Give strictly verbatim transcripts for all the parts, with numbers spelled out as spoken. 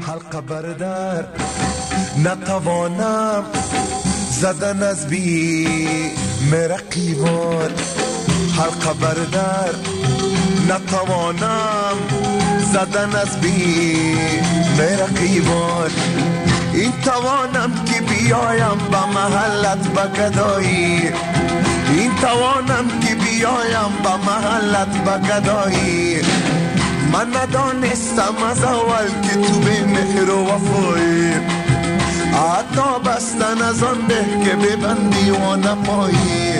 حلقه بردر نتوانم زدن از بی مرقیبان، حلقه بردر نتوانم زدن از بی مرقیبان. این توانم که بیایم به محلت به گدایی، این توانم که بیایم به محلت به گدایی. من ندانستم از اول که تو به مهر و وفایی، حتی بستن از آن به که ببندی و نپایی.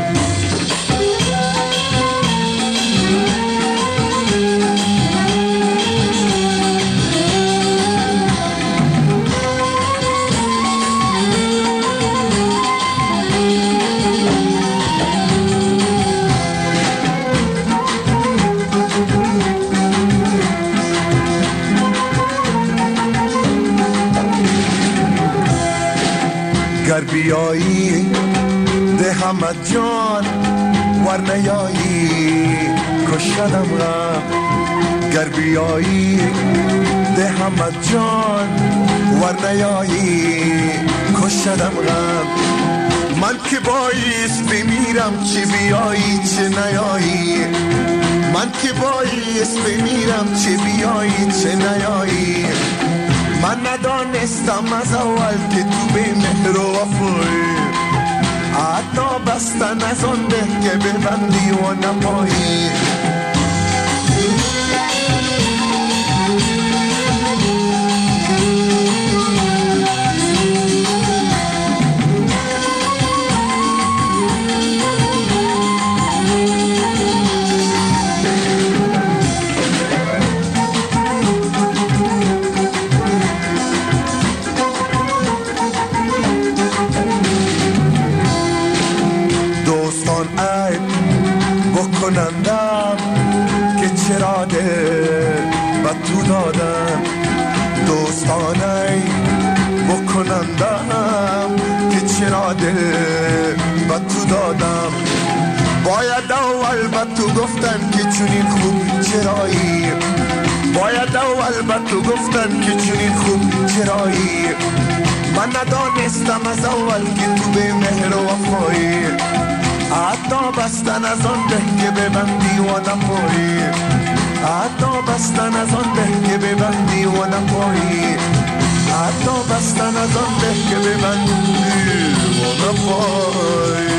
گر بیایی ده همت جان ور نیایی کشدم غم. گر بیایی ده همت جان ور نیایی کشدم غم. من که بایست بمیرم چه بیایی چه نیایی، من که بایست بمیرم چه بیایی چه نیایی. من ندانستم از اول که تو به مهر و وفایی، حتی بستن از آن به که ببندی و نپایی. بکنندم که چرا دل به تو دادم، دوستانه بکنندم که چرا دل به تو دادم. باید اول به تو گفتن که چنین خوب چرایی، باید اول به تو گفتن که چنین خوب چرایی. من ندانستم از اول که تو به مهر و وفایی، حتی بستن از آن به که ببندی و نپایی، حتی بستن از آن به که ببندی و نپایی، حتی بستن از آن به که ببندی و نپایی.